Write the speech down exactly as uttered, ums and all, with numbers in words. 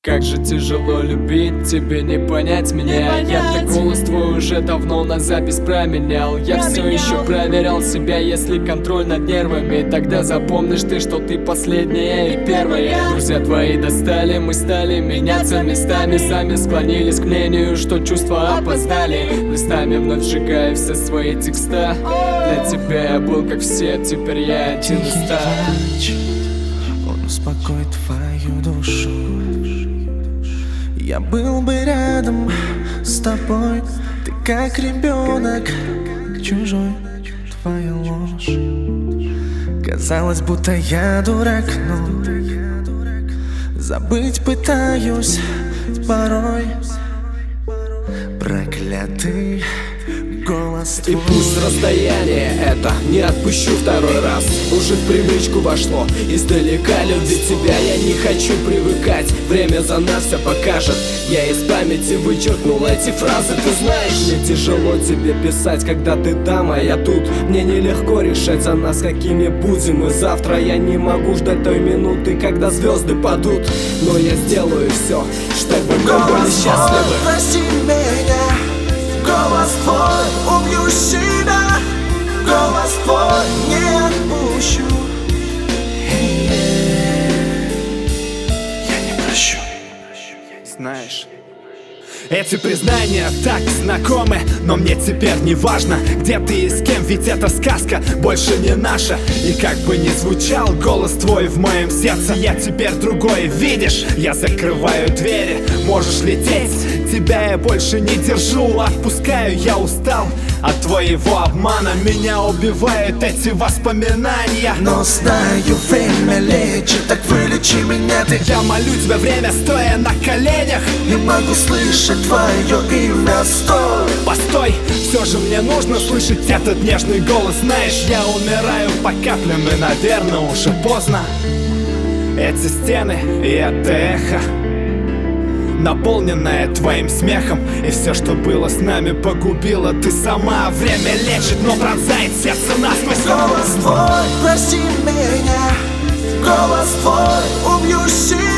Как же тяжело любить, тебе не понять меня. Я-то голос твой уже давно на запись променял. Я все еще проверял себя, если контроль над нервами. Тогда запомнишь ты, что ты последняя и первая. Друзья твои достали, мы стали меняться местами. Сами склонились к мнению, что чувства опоздали. Листами вновь сжигая все свои текста. Для тебя я был как все, теперь я один из ста. Он успокоит твою душу. Я был бы рядом с тобой. Ты как ребенок чужой, твоя ложь. Казалось, будто я дурак, но забыть пытаюсь порой. Проклятый голос твой. И пусть расстояние это не отпущу второй раз. Уже в привычку вошло, издалека любить тебя я не хочу привыкать. Время за нас все покажет. Я из памяти вычеркнул эти фразы. Ты знаешь, мне тяжело тебе писать, когда ты там, а я тут. Мне нелегко решать за нас, какими будем. И завтра я не могу ждать той минуты, когда звезды падут. Но я сделаю все, чтобы мы были счастливы. Прости меня. Голос твой, убью себя. Голос твой, не отпущу. Я не прощу. Знаешь, эти признания так знакомы, но мне теперь не важно, где ты и с кем, ведь эта сказка больше не наша. И как бы ни звучал голос твой в моем сердце, я теперь другой, видишь? Я закрываю двери, можешь лететь. Тебя я больше не держу, отпускаю, я устал от твоего обмана. Меня убивают эти воспоминания. Но знаю, время лечит, так вылечи меня ты. Я молю тебя, время, стоя на коленях. Не могу слышать твое имя, стой. Постой, все же мне нужно слышать этот нежный голос. Знаешь, я умираю по каплям, и, наверное, уже поздно. Эти стены и это эхо, наполненная твоим смехом. И все, что было с нами, погубила ты сама. Время лечит, но пронзает сердце насквозь. Голос твой, прости меня. Голос твой, убью себя.